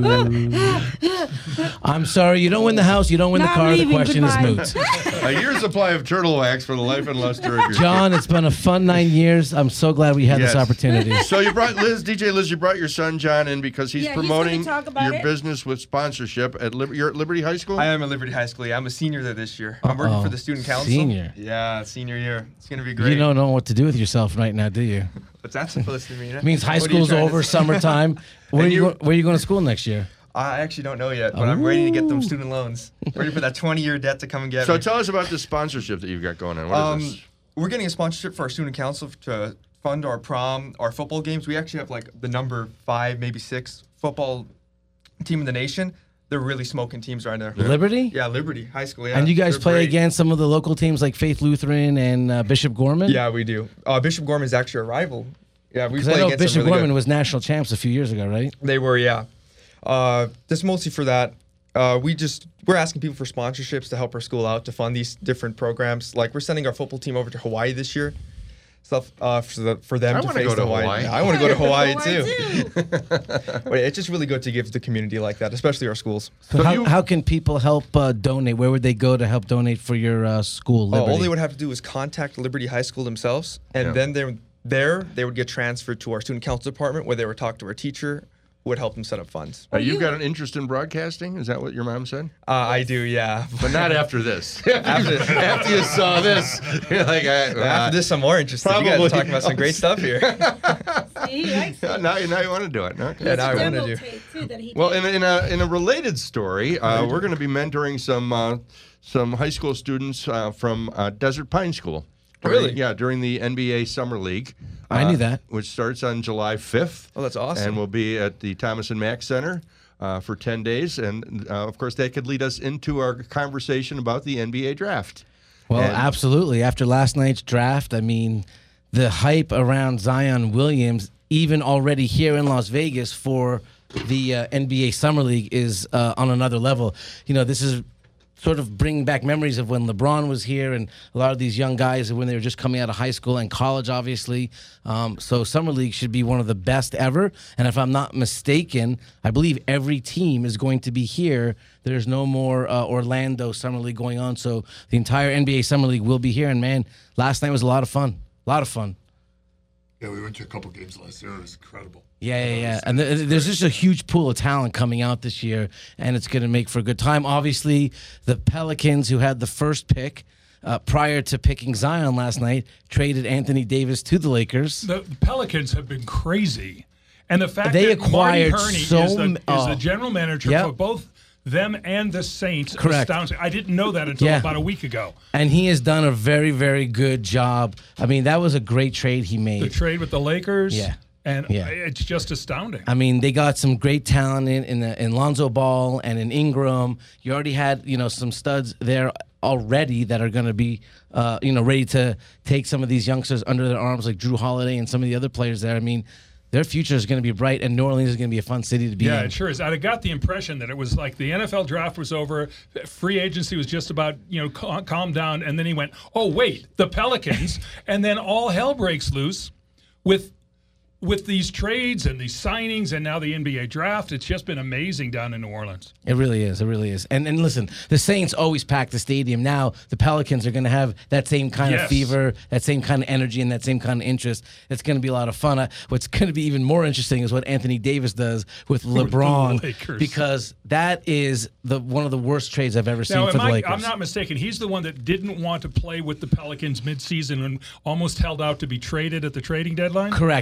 anyway, I'm sorry. You don't win the house. You don't win No, the I'm car. The leaving. question is Goodbye. moot. A year's supply of turtle wax for the life and luster of your John, it's been a fun nine years. I'm so glad we had Yes. this opportunity. So you brought Liz, D J Liz, you brought your son John in because he's Yeah, he's gonna promoting talk about your it. business with sponsorship at Liber- you're at Liberty High School. I am at Liberty High School. Yeah, I'm a senior there this year. I'm working Uh-oh. for the student council. Senior. Yeah, senior year. It's gonna be great. You don't know what to do with yourself right now, do you? What's that supposed to mean? It means high What are you school's trying to over, say? summertime. Where are And you, you- go- where are you going to school next year? I actually don't know yet, but I'm ready to get them student loans. Ready for that twenty-year debt to come and get So me. tell us about the sponsorship that you've got going on. What is Um, this? we're getting a sponsorship for our student council to fund our prom, our football games. We actually have like the number five, maybe six football team in the nation. They're really smoking teams right now. Liberty? Yeah, Liberty High School. Yeah, And you guys They're play great. against some of the local teams like Faith Lutheran and uh, Bishop Gorman? Yeah, we do. Uh, Bishop Gorman is actually a rival. Yeah, we Because play I know against Bishop them really Gorman good. was national champs a few years ago, right? They were, yeah. Uh, just mostly for that. Uh, we just we're asking people for sponsorships to help our school out to fund these different programs. Like we're sending our football team over to Hawaii this year. Stuff uh, for, the, for them I to wanna face go to the Hawaii. Hawaii. Yeah, I want to go to Hawaii Hawaii too. But it's just really good to give to the community like that, especially our schools. So So how, you- how can people help uh, donate? Where would they go to help donate for your uh, school, Uh, Liberty? all they would have to do is contact Liberty High School themselves, and Yeah. then they're there. They would get transferred to our student council department, where they would talk to our teacher, who would help them set up funds. Uh, you've got an interest in broadcasting? Is that what your mom said? Uh, I do, yeah. But not after this. After- after you saw this, you're like, I, uh, After this, I'm more interested. You guys probably- are talking about some great stuff here. See, he likes it. now, now you want to do it. Okay. Yeah, now I Demo want to do. tape, too, that he Well, did. in, in a in a related story, uh, we're going to be mentoring some uh, some high school students uh, from uh, Desert Pine School. During- Really? Yeah, during the N B A Summer League. I uh, knew that. Which starts on July fifth. Oh, that's awesome. And we'll be at the Thomas and Mack Center uh, for ten days. And, uh, of course, that could lead us into our conversation about the N B A draft. Well, And- absolutely. After last night's draft, I mean, the hype around Zion Williams, even already here in Las Vegas for the uh, N B A Summer League, is uh, on another level. You know, this is sort of bringing back memories of when LeBron was here and a lot of these young guys when they were just coming out of high school and college, obviously. Um, so Summer League should be one of the best ever. And if I'm not mistaken, I believe every team is going to be here. There's no more uh, Orlando Summer League going on. So the entire N B A Summer League will be here. And, man, last night was a lot of fun. A lot of fun. Yeah, we went to a couple games last year. It was incredible. Yeah, yeah, yeah. And th- there's just a huge pool of talent coming out this year, and it's going to make for a good time. Obviously, the Pelicans, who had the first pick uh, prior to picking Zion last night, traded Anthony Davis to the Lakers. The, the Pelicans have been crazy, and the fact They that acquired Marty Herney so is, the, m- is oh. the general manager Yep. for both them and the Saints. Correct. astounds me. I didn't know that until Yeah. about a week ago. And he has done a very, very good job. I mean, that was a great trade he The made. trade with the Lakers. Yeah. And Yeah. it's just astounding. I mean, they got some great talent in in, the, in Lonzo Ball and in Ingram. You already had, you know, some studs there already that are going to be, uh, you know, ready to take some of these youngsters under their arms, like Drew Holiday and some of the other players there. I mean, their future is going to be bright, and New Orleans is going to be a fun city to be Yeah, in. it sure is. I got the impression that it was like the N F L draft was over, free agency was just about, you know, cal- calm down, and then he went, oh, wait, the Pelicans, and then all hell breaks loose with with these trades and these signings and now the N B A draft. It's just been amazing down in New Orleans. It really is. It really is. And and listen, the Saints always pack the stadium. Now the Pelicans are going to have that same kind of Yes. fever, that same kind of energy, and that same kind of interest. It's going to be a lot of fun. Uh, what's going to be even more interesting is what Anthony Davis does with LeBron, Lakers. because that is the one of the worst trades I've ever seen Now, for am the I, Lakers. I'm not mistaken. He's the one that didn't want to play with the Pelicans midseason and almost held out to be traded at the trading deadline. Correct, but he did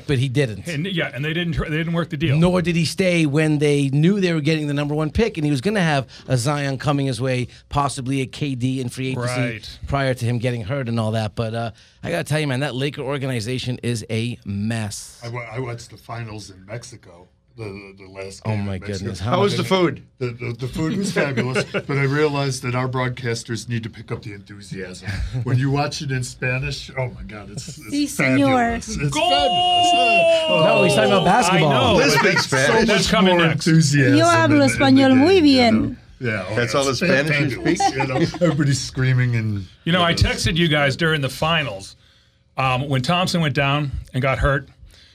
didn't. And yeah, and they didn't. tr- They didn't work the deal. Nor did he stay when they knew they were getting the number one pick, and he was going to have a Zion coming his way, possibly a K D in free agency Right. prior to him getting hurt and all that. But uh, I got to tell you, man, that Laker organization is a mess. I, wa- I watched the finals in Mexico. The, the, the last Oh, game in my Mexico. goodness. How was the food? The, the, the food was fabulous, but I realized that our broadcasters need to pick up the enthusiasm. When you watch it in Spanish, oh my God, it's, it's Si, fabulous. senor. It's Goal! fabulous. Oh, No, he's talking about basketball. I know. Liz but speaks it's Spanish. so So much much coming more next. enthusiasm. Yo hablo in- in the español game, muy you bien. know? Yeah, oh, That's yeah, all the it's Spanish you fabulous, speak? You know, everybody's screaming and. You know, I know, texted you guys during the finals um, when Thompson went down and got hurt.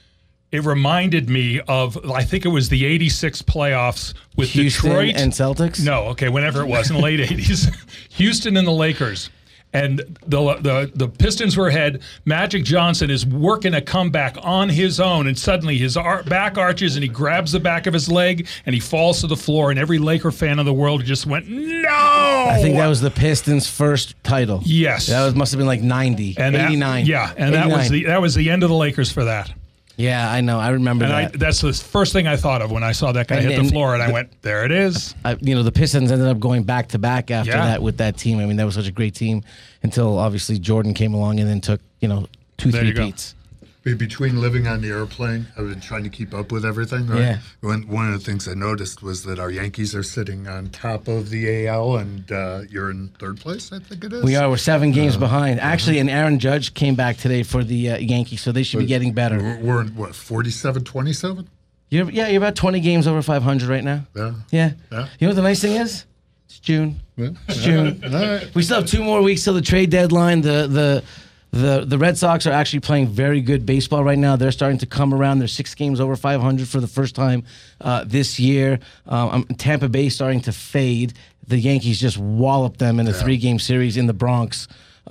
It reminded me of, I think it was the eighty-six playoffs with Houston Detroit and Celtics? No, okay, whenever it was in the late eighties, Houston and the Lakers. And the, the the Pistons were ahead. Magic Johnson is working a comeback on his own, and suddenly his ar- back arches, and he grabs the back of his leg, and he falls to the floor. And every Laker fan in the world just went, "No!" I think that was the Pistons' first title. Yes. That was, must have been like ninety, and that- eighty-nine. yeah, and that was eighty-nine. the that was the end of the Lakers for that. Yeah, I know. I remember And I, that. that's the first thing I thought of when I saw that guy And- hit the and floor, and I went, "There it is." I, you know, the Pistons ended up going back to back after Yeah. that with that team. I mean, that was such a great team until obviously Jordan came along and then took, you know, two, There three you go. beats. Be- Between living on the airplane, I've been trying to keep up with everything. Right? Yeah. One, one of the things I noticed was that our Yankees are sitting on top of the A L, and uh, you're in third place, I think it is. We are. We're seven games behind. Actually, and Aaron Judge came back today for the uh, Yankees, so they should be getting better. We're, we're in, what, forty-seven twenty-seven? You're, yeah, you're about twenty games over five hundred right now. Yeah. Yeah. Yeah. You know what the nice thing is? It's June. Yeah. It's June. All right. We still have two more weeks till the trade deadline. The the the the Red Sox are actually playing very good baseball right now. They're starting to come around. They're six games over five hundred for the first time uh, this year. Um, Tampa Bay starting to fade. The Yankees just walloped them in a three-game series in the Bronx.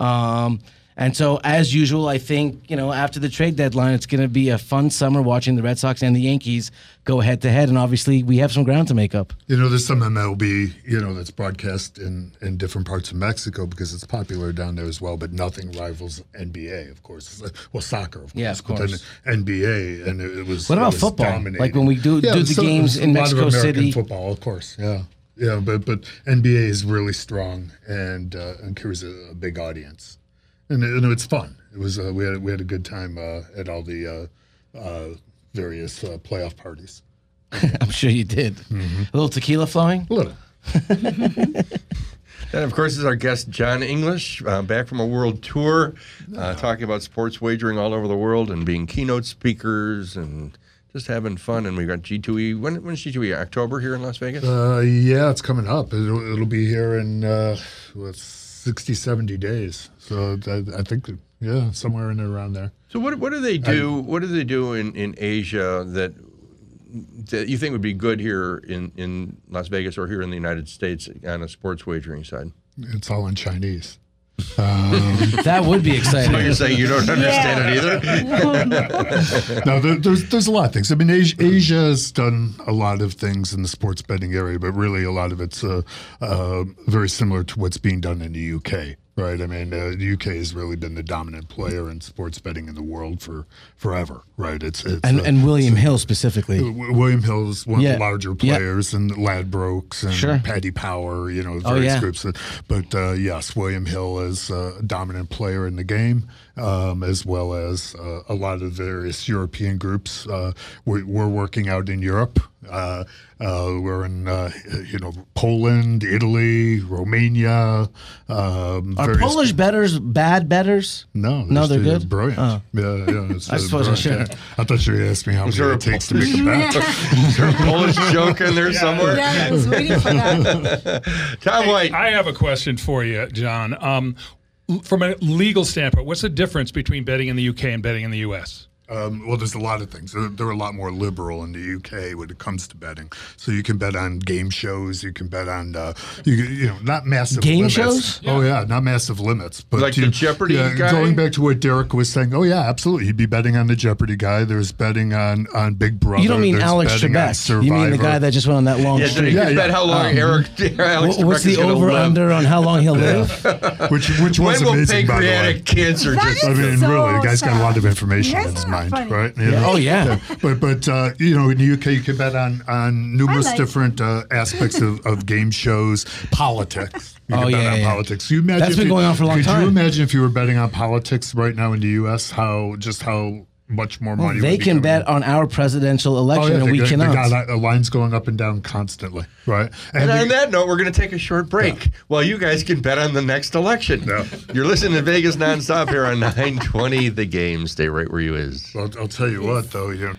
Um, and so, as usual, I think, you know, after the trade deadline, it's going to be a fun summer watching the Red Sox and the Yankees go head-to-head. And obviously, we have some ground to make up. You know, there's some M L B, you know, that's broadcast in, in different parts of Mexico because it's popular down there as well, but nothing rivals N B A, of course. Well, soccer, of course. Yeah, of But course. then N B A, and it, it was What it about was football? dominating. Like when we do- do the so- games in a lot of Mexico American City? football, of course, yeah. Yeah, but but N B A is really strong and uh, and carries a, a big audience, and, it, and it's fun. It was uh, we had we had a good time uh, at all the uh, uh, various uh, playoff parties. I'm sure you did. Mm-hmm. A little tequila flowing? A little. And of course, is our guest John English, uh, back from a world tour, uh, talking about sports wagering all over the world and being keynote speakers and just having fun. And we got G two E. When when's G two E? October here in Las Vegas? Uh, yeah, it's coming up. It'll, it'll be here in uh, what, sixty, seventy days. So I, I think, yeah, somewhere in there around there. So what what do they do? What do they do in, in Asia that that you think would be good here in, in Las Vegas or here in the United States on a sports wagering side? It's all in Chinese. That would be exciting. So you're saying you don't understand it either? No, there, there's there's a lot of things. I mean, Asia, Asia has done a lot of things in the sports betting area, but really a lot of it's uh, uh, very similar to what's being done in the U K. Right, I mean, uh, the U K has really been the dominant player in sports betting in the world for forever. Right, it's, it's And, uh, and William Hill specifically. W- William Hill is one Yeah. of the larger Yeah. players, and Ladbrokes and Sure. Paddy Power, you know, Oh, various yeah. groups. That, but uh, yes, William Hill is a dominant player in the game, um, as well as uh, a lot of various European groups. Uh, we, we're working out in Europe. Uh, uh, we're in, uh, you know, Poland, Italy, Romania. Um, Are various- Polish betters bad betters? No, No, they're they're good? Brilliant. Oh. Yeah, yeah. It's, I uh, suppose I brilliant. should. Yeah. I thought you were asking how Is many there it a takes to make a bet. Is there a Polish joke in there somewhere? Yeah, I was waiting for that. Tom White. I have a question for you, John. Um, l- from a legal standpoint, what's the difference between betting in the U K and betting in the U S? Um, well, there's a lot of things. They're, they're a lot more liberal in the U K when it comes to betting. So you can bet on game shows. You can bet on, uh, you, you know, not massive Game limits. shows? Oh yeah, not massive limits. But Like you, the Jeopardy yeah, guy? Going back to what Derek was saying. Oh yeah, absolutely. You'd be betting on the Jeopardy guy. There's betting on on Big Brother. You don't mean There's Alex betting on Trebek. You mean the Survivor. guy that just went on that long Yeah, streak? you Yeah, bet yeah. how long Um, Eric Alex What- What's Trebek is the gonna over live. under on how long he'll live? which which was When will amazing, by the way. pancreatic cancer That just I mean, So really, the guy's got a lot of sad. information Yes, in his I kind, Funny. right? You Yeah. know? Oh, yeah. But but uh, you know, in the U K, you can bet on on numerous like- different uh, aspects of, of game shows, politics. You Oh, can bet yeah, on yeah. politics. You imagine That's if been you- going on for a long could time. you imagine if you were betting on politics right now in the U S? How just how much more money They would be can coming bet in? on our presidential Oh, election, yeah, and they, we got- cannot. They got uh, lines going up and down constantly, right? And the- on that note, we're going to take a short break while you guys can bet on the next election. Yeah. You're listening to Vegas Nonstop here on nine twenty The Game. Stay right where you is. I'll, I'll tell you what, though, you know.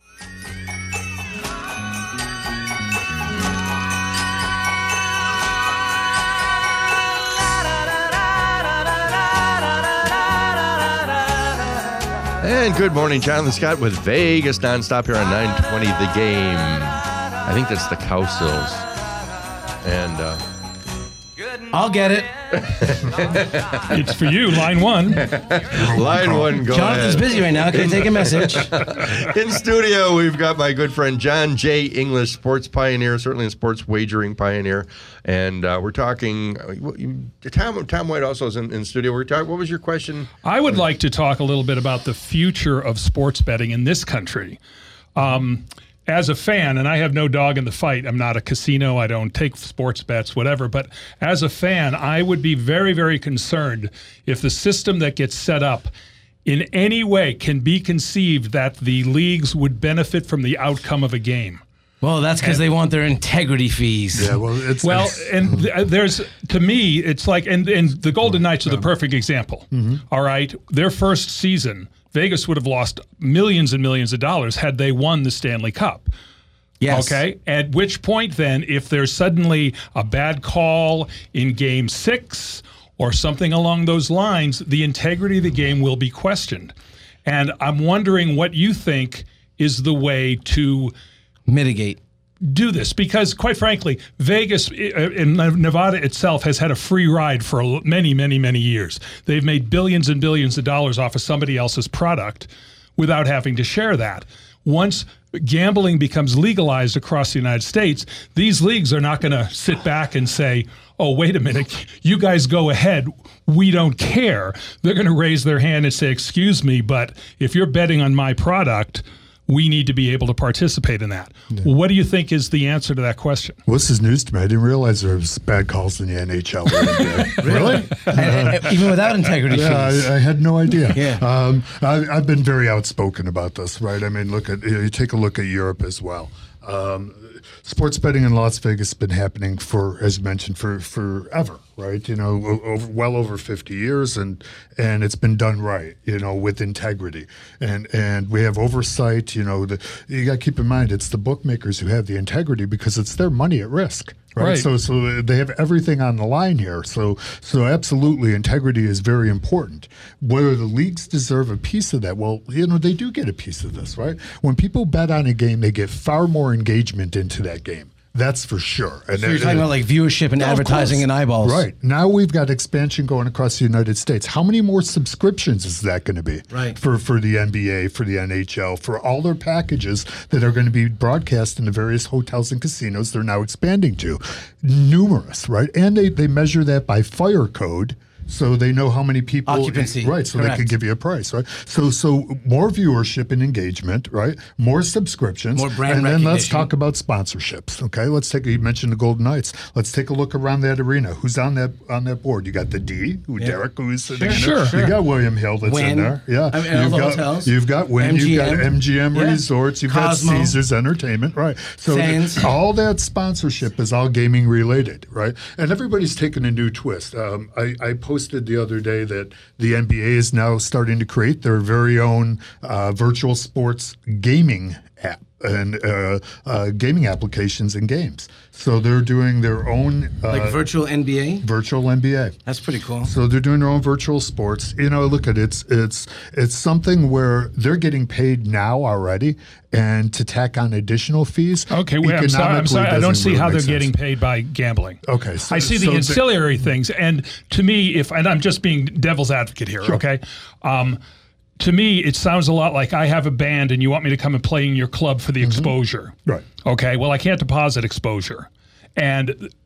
And good morning, Jonathan Scott with Vegas Nonstop here on nine twenty The Game. I think that's the Cowsills. And uh, I'll get it. It's for you, line one. line one, go Jonathan's ahead. busy right now. Can I take a message? In studio, we've got my good friend John J. English, sports pioneer, certainly a sports wagering pioneer. And uh, we're talking, uh, what you- Tom, Tom White also is in, in studio. We're talking, what was your question? I would like to talk a little bit about the future of sports betting in this country. Um, as a fan, and I have no dog in the fight, I'm not a casino, I don't take sports bets, whatever, but as a fan, I would be very, very concerned if the system that gets set up in any way can be conceived that the leagues would benefit from the outcome of a game. Well, that's because they want their integrity fees. Yeah, well, it's Well, it's- and th- there's, to me, it's like, and, and the Golden Knights are the perfect example. Mm-hmm. All right. Their first season, Vegas would have lost millions and millions of dollars had they won the Stanley Cup. Yes. Okay. At which point, then, if there's suddenly a bad call in game six or something along those lines, the integrity of the game will be questioned. And I'm wondering what you think is the way to Mitigate. do this, because quite frankly, Vegas uh, in Nevada itself has had a free ride for a- many, many, many years. They've made billions and billions of dollars off of somebody else's product without having to share that. Once gambling becomes legalized across the United States, these leagues are not going to sit back and say, oh, wait a minute, you guys go ahead. We don't care. They're going to raise their hand and say, excuse me, but if you're betting on my product, we need to be able to participate in that. What do you think is the answer to that question? Well, this is news to me. I didn't realize there was bad calls in the N H L. Really? And- and even without integrity Yeah, fees. I, I had no idea. Yeah. Um, I, I've been very outspoken about this, right? I mean, look at you take a look at Europe as well. Um, sports betting in Las Vegas has been happening for, as mentioned, for forever, right? You know, o- over, well over fifty years, and and it's been done right, you know, with integrity, and and we have oversight. You know, the, you got to keep in mind it's the bookmakers who have the integrity because it's their money at risk. Right. Right. So, so they have everything on the line here. So, so absolutely, integrity is very important. Whether the leagues deserve a piece of that, well, you know, they do get a piece of this, right? When people bet on a game, they get far more engagement into that game. That's for sure. And So you're talking about like viewership and Of advertising course. and eyeballs. Right. Now we've got expansion going across the United States. How many more subscriptions is that going to be? Right. For for the N B A, for the N H L, for all their packages that are going to be broadcast in the various hotels and casinos they're now expanding to. Numerous, right? And they, they measure that by fire code. So they know how many people Occupancy. right? So they Correct. can give you a price, right? So so more viewership and engagement, right? More subscriptions, More brand and then let's recognition. talk about sponsorships. Okay, let's take. You mentioned the Golden Knights. Let's take a look around that arena. Who's on that on that board? You got the D, who Derek, who is sitting Sure, in there. sure, You sure. got William Hill that's Wynn. in there. Yeah, I mean, all you've the got hotels. you've got Wynn. You've got M G M. M G M Yeah. Resorts. You've Cosmo. got Caesars Entertainment. Right. So Sands. th- all that sponsorship is all gaming related, right? And everybody's taking a new twist. Um, I, I posted the other day that the N B A is now starting to create their very own uh, virtual sports gaming app and uh, uh, gaming applications and games. So they're doing their own uh, Like virtual N B A. virtual N B A. That's pretty cool. So they're doing their own virtual sports. You know, look at it. It's it's it's something where they're getting paid now already, and to tack on additional fees. Okay, wait, I'm sorry. I'm economically sorry. I don't doesn't see really how make they're sense. getting paid by gambling. Okay, so- I see the so the- ancillary things, and to me, if and I'm just being devil's advocate here, okay. Um, to me, it sounds a lot like I have a band and you want me to come and play in your club for the exposure. Right. Okay. Well, I can't deposit exposure, and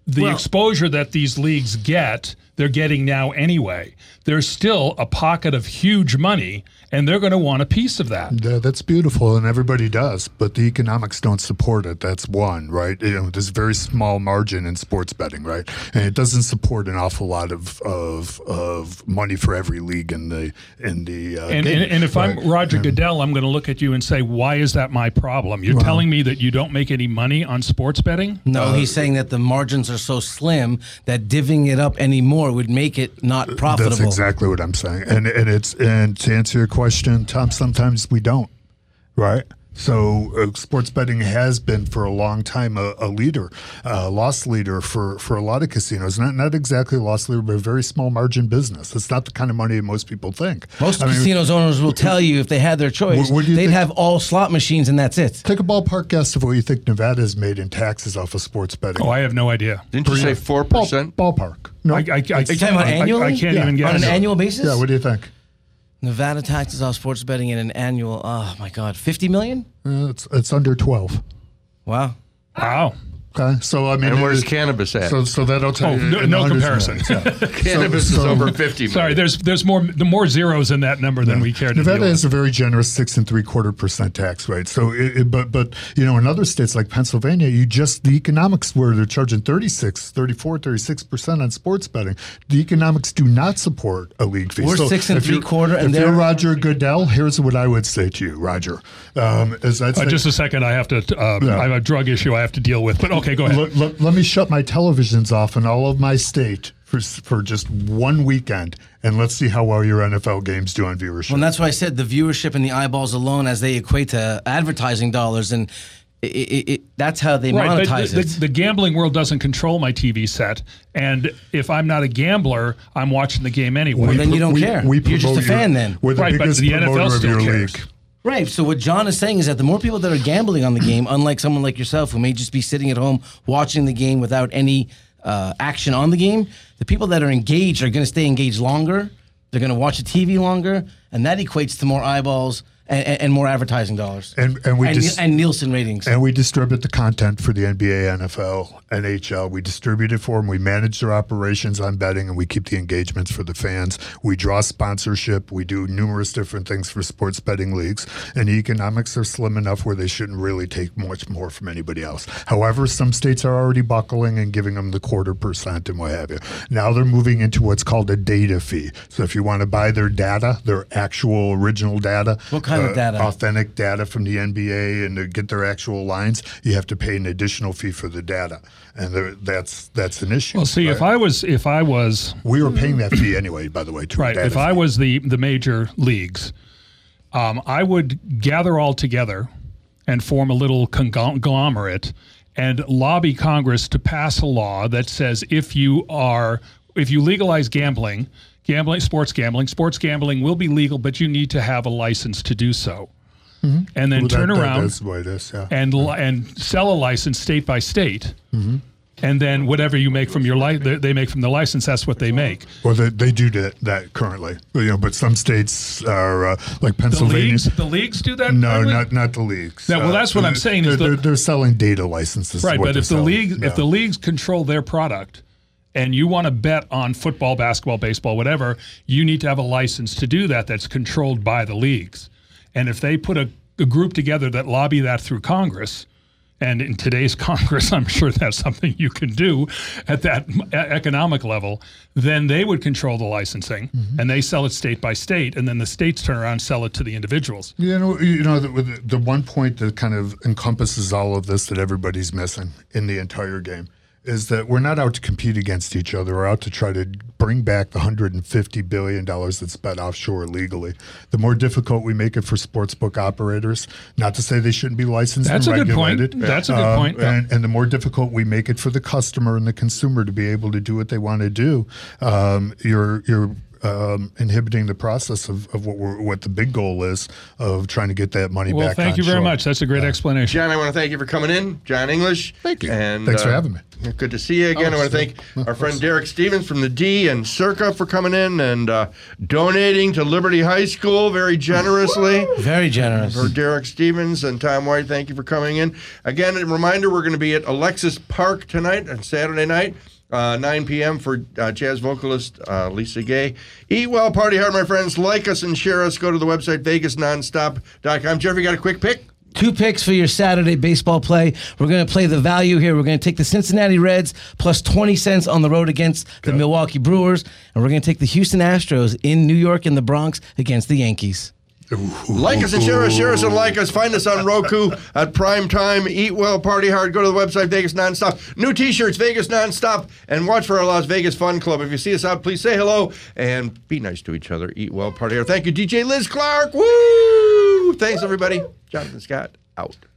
the Well- exposure that these leagues get, they're getting now anyway. There's still a pocket of huge money, and they're going to want a piece of that. Yeah, that's beautiful, and everybody does, but the economics don't support it. That's one, right? You know, there's a very small margin in sports betting, right? And it doesn't support an awful lot of of, of money for every league in the in the. Uh, And, game, and, and if right? I'm Roger And- Goodell, I'm going to look at you and say, why is that my problem? You're telling me that you don't make any money on sports betting? No, he's saying that the margins are so slim that divvying it up anymore would make it not profitable. That's exactly what I'm saying, and and it's and to answer your question, Tom, sometimes we don't, right? So uh, sports betting has been for a long time a, a leader, a loss leader for, for a lot of casinos. Not not exactly a loss leader, but a very small margin business. It's not the kind of money most people think. Most I mean, casinos owners will tell you if they had their choice, What- what do you they'd think- have all slot machines and that's it. Take a ballpark guess of what you think Nevada has made in taxes off of sports betting. Oh, I have no idea. Didn't you say four Ball, percent? ballpark. No, I, I, I, Are you talking about I- I- annually? I, can't Yeah. even On guess. an annual basis? yeah. What do you think? Nevada taxes off sports betting in an annual, oh my God, fifty million? Uh, it's it's under twelve. Wow. Wow. Okay, so I mean, And where's it- cannabis at? So so that'll tell Oh, you. no- in the no hundreds of comparison. millions, yeah. Cannabis So- is so- over fifty. Sorry, million. there's there's more the more zeros in that number than we care to Nevada deal has with. a very generous six and three quarter percent tax rate. So, it, it, but but you know, in other states like Pennsylvania, you just the economics where they're charging thirty-six, thirty-four, thirty-six percent on sports betting. The economics do not support a league fee. We're So six and if you're- three quarter, and If you're they're- Roger Goodell, here's what I would say to you, Roger. Um, is I'd Uh, say, just a second, I have to. Uh, Yeah. I have a drug issue I have to deal with. But okay, go ahead. let, let, let me shut my televisions off in all of my state for for just one weekend, and let's see how well your N F L games do on viewership. Well, that's why I said the viewership and the eyeballs alone as they equate to advertising dollars, and it, it, it, that's how they Right, monetize but the, it. the, the gambling world doesn't control my T V set, and if I'm not a gambler, I'm watching the game anyway. Well, then you don't care. You're just promote a fan your- then. We're the Right, but biggest the N F L promoter of still your cares. league. Right. So what John is saying is that the more people that are gambling on the game, unlike someone like yourself who may just be sitting at home watching the game without any uh, action on the game, the people that are engaged are going to stay engaged longer. They're going to watch the T V longer, and that equates to more eyeballs and, and, and more advertising dollars. And and we and, just and Nielsen ratings. and we distribute the content for the N B A, N F L, N H L. We distribute it for them. We manage their operations on betting, and we keep the engagements for the fans. We draw sponsorship. We do numerous different things for sports betting leagues, and the economics are slim enough where they shouldn't really take much more from anybody else. However, some states are already buckling and giving them the quarter percent and what have you. Now they're moving into what's called a data fee. So if you want to buy their data, their actual original data, What kind of data? authentic data from the N B A and to get their actual lines, you have to pay an additional fee for the data, and there, that's that's an issue. Well, see, if right? I was if I was we were paying that fee anyway, by the way, to a right, data if I fee. was the the major leagues, um, I would gather all together and form a little conglomerate and lobby Congress to pass a law that says if you are if you legalize gambling, gambling, sports gambling, sports gambling will be legal, but you need to have a license to do so. And then Well, that- turn that- around that's the way it is, yeah. and li- and sell a license state by state. Mm-hmm. And then whatever you make from your li- they they make from the license, that's what they make. Well, they, they do that, that currently, you know, but some states are uh, like The Pennsylvania. leagues, the leagues do that. No, currently? not not the leagues. Yeah, well, that's what I'm saying is they're, the- they're, they're selling data licenses. is Right, what but they're if the selling. league, Yeah. if the leagues control their product, and you want to bet on football, basketball, baseball, whatever, you need to have a license to do that. That's controlled by the leagues, and if they put a, a group together that lobby that through Congress, and in today's Congress, I'm sure that's something you can do at that e- economic level, then they would control the licensing, Mm-hmm. and they sell it state by state, and then the states turn around and sell it to the individuals. You know, you know the, with the one point that kind of encompasses all of this that everybody's missing in the entire game is that we're not out to compete against each other. We're out to try to bring back the one hundred fifty billion dollars that's spent offshore illegally. The more difficult we make it for sportsbook operators, not to say they shouldn't be licensed That's and a good point. regulated. That's a good um, point. Yeah. And, and the more difficult we make it for the customer and the consumer to be able to do what they want to do, um, you're you're um, inhibiting the process of, of what we're, what the big goal is of trying to get that money Well, back. thank on you very shore. much. That's a great explanation. John, I want to thank you for coming in. John English. Thank you. And, Thanks for uh, having me. Good to see you again. Oh, I want to it's thank good. our friend Derek Stevens from the D and Circa for coming in and uh, donating to Liberty High School very generously. Very generous. For Derek Stevens and Tom White, thank you for coming in. Again, a reminder, we're going to be at Alexis Park tonight on Saturday night. Uh, nine p.m. for uh, jazz vocalist uh, Lisa Gay. Eat well, party hard, my friends. Like us and share us. Go to the website vegas nonstop dot com. Jeffrey, got a quick pick? Two picks for your Saturday baseball play. We're going to play the value here. We're going to take the Cincinnati Reds plus twenty cents on the road against the Milwaukee Brewers. And we're going to take the Houston Astros in New York and the Bronx against the Yankees. Like us and share us, share us and like us. Find us on Roku at prime time. Eat well, party hard. Go to the website, Vegas Nonstop. New t-shirts, Vegas Nonstop. And watch for our Las Vegas Fun Club. If you see us out, please say hello and be nice to each other. Eat well, party hard. Thank you, D J Liz Clark. Woo! Thanks, everybody. Jonathan Scott, out.